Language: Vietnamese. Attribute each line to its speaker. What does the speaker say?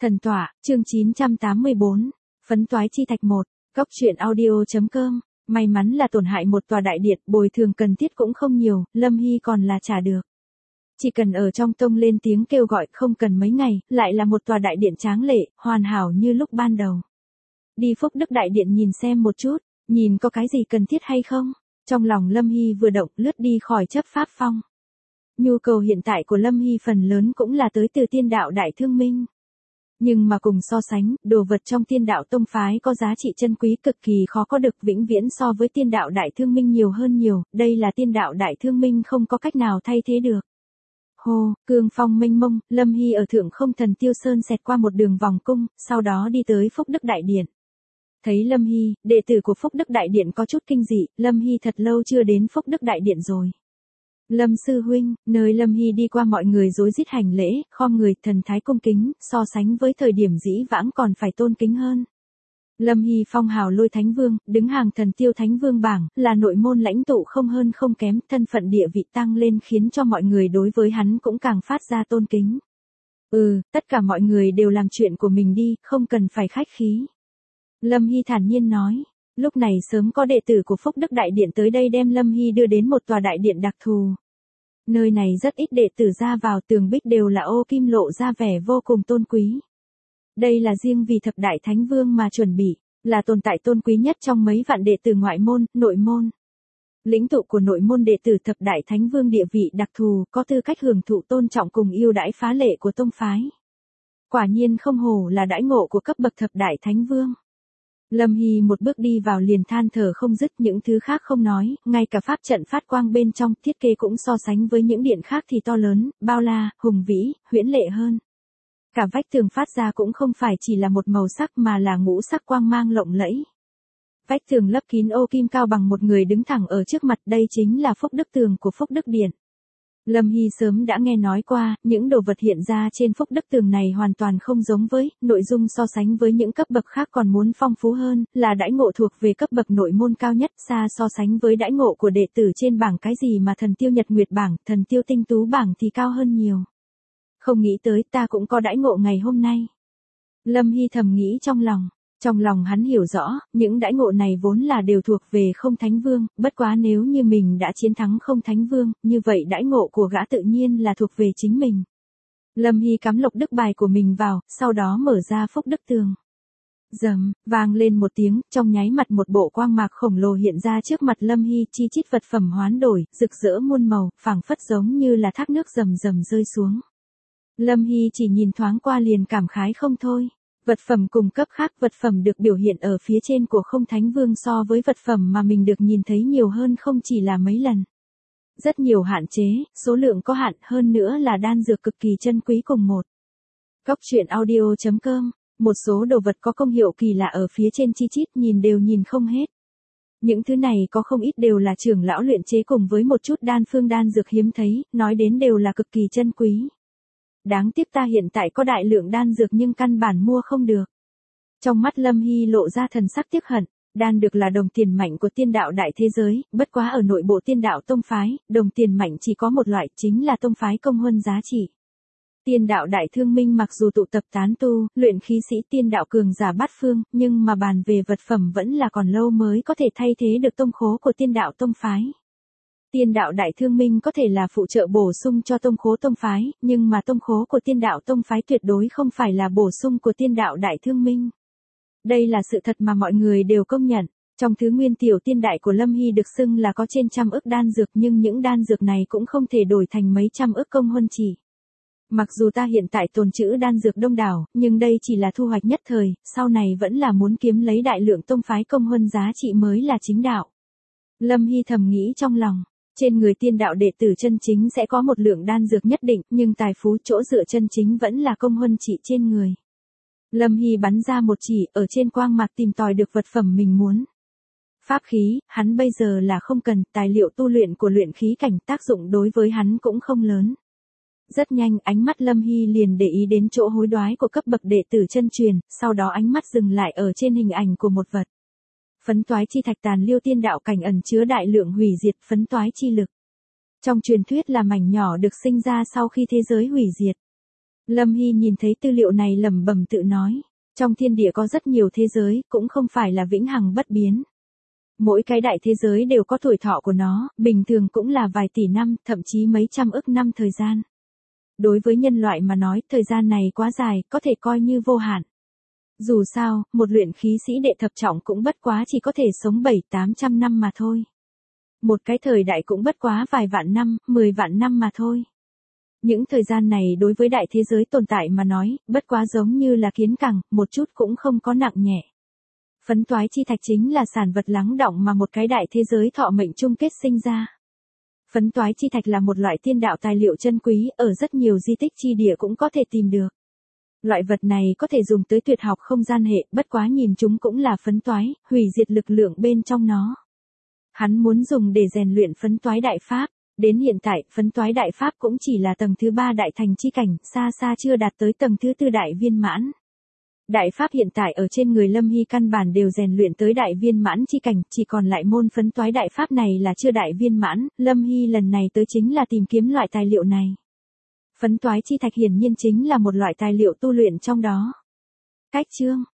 Speaker 1: Thần tọa, chương 984, phấn toái chi thạch 1, góc truyện audio.com, may mắn là tổn hại một tòa đại điện, bồi thường cần thiết cũng không nhiều, Lâm Hy còn là trả được. Chỉ cần ở trong tông lên tiếng kêu gọi không cần mấy ngày, lại là một tòa đại điện tráng lệ, hoàn hảo như lúc ban đầu. Đi Phúc Đức đại điện nhìn xem một chút, nhìn có cái gì cần thiết hay không? Trong lòng Lâm Hy vừa động lướt đi khỏi chấp pháp phong. Nhu cầu hiện tại của Lâm Hy phần lớn cũng là tới từ tiên đạo đại thương minh. Nhưng mà cùng so sánh, đồ vật trong tiên đạo tông phái có giá trị chân quý cực kỳ khó có được vĩnh viễn so với tiên đạo đại thương minh nhiều hơn nhiều, đây là tiên đạo đại thương minh không có cách nào thay thế được. Hồ, cương phong mênh mông, Lâm Hy ở thượng không thần tiêu sơn xẹt qua một đường vòng cung, sau đó đi tới Phúc Đức đại điện. Thấy Lâm Hy, đệ tử của Phúc Đức đại điện có chút kinh dị, Lâm Hy thật lâu chưa đến Phúc Đức đại điện rồi. Lâm sư huynh, nơi Lâm Hy đi qua mọi người rối rít hành lễ, khom người, thần thái cung kính, so sánh với thời điểm dĩ vãng còn phải tôn kính hơn. Lâm Hy phong hào lôi thánh vương, đứng hàng thần tiêu thánh vương bảng, là nội môn lãnh tụ không hơn không kém, thân phận địa vị tăng lên khiến cho mọi người đối với hắn cũng càng phát ra tôn kính. Tất cả mọi người đều làm chuyện của mình đi, không cần phải khách khí. Lâm Hy thản nhiên nói. Lúc này sớm có đệ tử của Phúc Đức Đại Điện tới đây đem Lâm Hy đưa đến một tòa đại điện đặc thù. Nơi này rất ít đệ tử ra vào, tường bích đều là ô kim lộ ra vẻ vô cùng tôn quý. Đây là riêng vì thập đại thánh vương mà chuẩn bị, là tồn tại tôn quý nhất trong mấy vạn đệ tử ngoại môn, nội môn. Lĩnh tụ của nội môn đệ tử thập đại thánh vương địa vị đặc thù, có tư cách hưởng thụ tôn trọng cùng yêu đãi phá lệ của tông phái. Quả nhiên không hổ là đãi ngộ của cấp bậc thập đại thánh vương. Lâm Hy một bước đi vào liền than thở không dứt, những thứ khác không nói, ngay cả pháp trận phát quang bên trong thiết kế cũng so sánh với những điện khác thì to lớn, bao la, hùng vĩ, huyễn lệ hơn. Cả vách tường phát ra cũng không phải chỉ là một màu sắc mà là ngũ sắc quang mang lộng lẫy. Vách tường lấp kín ô kim cao bằng một người đứng thẳng ở trước mặt, đây chính là Phúc Đức tường của Phúc Đức Điện. Lâm Hy sớm đã nghe nói qua, những đồ vật hiện ra trên Phúc Đức tường này hoàn toàn không giống với, nội dung so sánh với những cấp bậc khác còn muốn phong phú hơn, là đãi ngộ thuộc về cấp bậc nội môn cao nhất, xa so sánh với đãi ngộ của đệ tử trên bảng cái gì mà thần tiêu nhật nguyệt bảng, thần tiêu tinh tú bảng thì cao hơn nhiều. Không nghĩ tới ta cũng có đãi ngộ ngày hôm nay. Lâm Hy thầm nghĩ trong lòng. Trong lòng hắn hiểu rõ, những đãi ngộ này vốn là đều thuộc về không thánh vương, bất quá nếu như mình đã chiến thắng không thánh vương, như vậy đãi ngộ của gã tự nhiên là thuộc về chính mình. Lâm Hy cắm lộc đức bài của mình vào, sau đó mở ra Phúc Đức tường. Rầm, vang lên một tiếng, trong nháy mặt một bộ quang mạc khổng lồ hiện ra trước mặt Lâm Hy, chi chít vật phẩm hoán đổi, rực rỡ muôn màu, phảng phất giống như là thác nước rầm rầm rơi xuống. Lâm Hy chỉ nhìn thoáng qua liền cảm khái không thôi. Vật phẩm cùng cấp khác, vật phẩm được biểu hiện ở phía trên của không thánh vương so với vật phẩm mà mình được nhìn thấy nhiều hơn không chỉ là mấy lần. Rất nhiều hạn chế, số lượng có hạn, hơn nữa là đan dược cực kỳ chân quý cùng một. Góc truyện audio.com, một số đồ vật có công hiệu kỳ lạ ở phía trên chi chít nhìn đều nhìn không hết. Những thứ này có không ít đều là trưởng lão luyện chế cùng với một chút đan phương đan dược hiếm thấy, nói đến đều là cực kỳ chân quý. Đáng tiếc ta hiện tại có đại lượng đan dược nhưng căn bản mua không được. Trong mắt Lâm Hy lộ ra thần sắc tiếc hận, đan dược là đồng tiền mạnh của tiên đạo đại thế giới, bất quá ở nội bộ tiên đạo tông phái, đồng tiền mạnh chỉ có một loại, chính là tông phái công huân giá trị. Tiên đạo đại thương minh mặc dù tụ tập tán tu, luyện khí sĩ tiên đạo cường giả bát phương, nhưng mà bàn về vật phẩm vẫn là còn lâu mới có thể thay thế được tông khố của tiên đạo tông phái. Tiên đạo đại thương minh có thể là phụ trợ bổ sung cho tông khố tông phái, nhưng mà tông khố của tiên đạo tông phái tuyệt đối không phải là bổ sung của tiên đạo đại thương minh. Đây là sự thật mà mọi người đều công nhận. Trong thứ nguyên tiểu tiên đại của Lâm Hy được xưng là có trên trăm ức đan dược, nhưng những đan dược này cũng không thể đổi thành mấy trăm ức công huân chỉ. Mặc dù ta hiện tại tồn trữ đan dược đông đảo, nhưng đây chỉ là thu hoạch nhất thời, sau này vẫn là muốn kiếm lấy đại lượng tông phái công huân giá trị mới là chính đạo. Lâm Hy thầm nghĩ trong lòng. Trên người tiên đạo đệ tử chân chính sẽ có một lượng đan dược nhất định, nhưng tài phú chỗ dựa chân chính vẫn là công huân chỉ trên người. Lâm Hy bắn ra một chỉ, ở trên quang mạc tìm tòi được vật phẩm mình muốn. Pháp khí, hắn bây giờ là không cần, tài liệu tu luyện của luyện khí cảnh tác dụng đối với hắn cũng không lớn. Rất nhanh, ánh mắt Lâm Hy liền để ý đến chỗ hối đoái của cấp bậc đệ tử chân truyền, sau đó ánh mắt dừng lại ở trên hình ảnh của một vật. Phấn toái chi thạch tàn liêu tiên đạo cảnh ẩn chứa đại lượng hủy diệt phấn toái chi lực. Trong truyền thuyết là mảnh nhỏ được sinh ra sau khi thế giới hủy diệt. Lâm Hy nhìn thấy tư liệu này lẩm bẩm tự nói. Trong thiên địa có rất nhiều thế giới, cũng không phải là vĩnh hằng bất biến. Mỗi cái đại thế giới đều có tuổi thọ của nó, bình thường cũng là vài tỷ năm, thậm chí mấy trăm ức năm thời gian. Đối với nhân loại mà nói, thời gian này quá dài, có thể coi như vô hạn. Dù sao, một luyện khí sĩ đệ thập trọng cũng bất quá chỉ có thể sống 700-800 năm mà thôi. Một cái thời đại cũng bất quá vài vạn năm, 10 vạn năm mà thôi. Những thời gian này đối với đại thế giới tồn tại mà nói, bất quá giống như là kiến cẳng, một chút cũng không có nặng nhẹ. Phấn toái chi thạch chính là sản vật lắng đọng mà một cái đại thế giới thọ mệnh chung kết sinh ra. Phấn toái chi thạch là một loại tiên đạo tài liệu chân quý, ở rất nhiều di tích chi địa cũng có thể tìm được. Loại vật này có thể dùng tới tuyệt học không gian hệ, bất quá nhìn chúng cũng là phấn toái, hủy diệt lực lượng bên trong nó. Hắn muốn dùng để rèn luyện phấn toái đại pháp. Đến hiện tại, phấn toái đại pháp cũng chỉ là tầng thứ 3 đại thành chi cảnh, xa xa chưa đạt tới tầng thứ 4 đại viên mãn. Đại pháp hiện tại ở trên người Lâm Hy căn bản đều rèn luyện tới đại viên mãn chi cảnh, chỉ còn lại môn phấn toái đại pháp này là chưa đại viên mãn, Lâm Hy lần này tới chính là tìm kiếm loại tài liệu này. Phấn toái chi thạch hiển nhiên chính là một loại tài liệu tu luyện trong đó. Cách chương